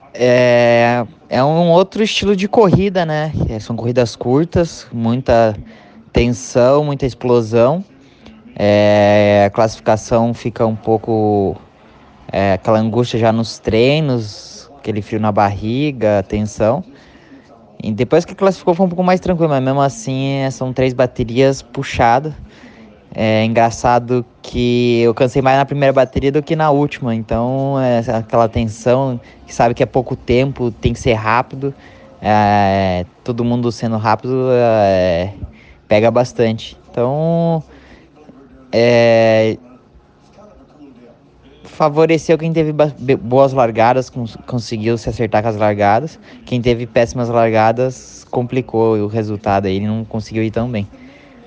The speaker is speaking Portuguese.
É um outro estilo de corrida, né? São corridas curtas, muita tensão, muita explosão. A classificação fica um pouco aquela angústia já nos treinos, aquele frio na barriga, tensão. E depois que classificou foi um pouco mais tranquilo, mas mesmo assim são 3 baterias puxadas. É engraçado que eu cansei mais na primeira bateria do que na última, então aquela tensão, que sabe que é pouco tempo, tem que ser rápido, todo mundo sendo rápido pega bastante. Então é, favoreceu quem teve boas largadas, conseguiu se acertar com as largadas. Quem teve péssimas largadas complicou o resultado aí, ele não conseguiu ir tão bem.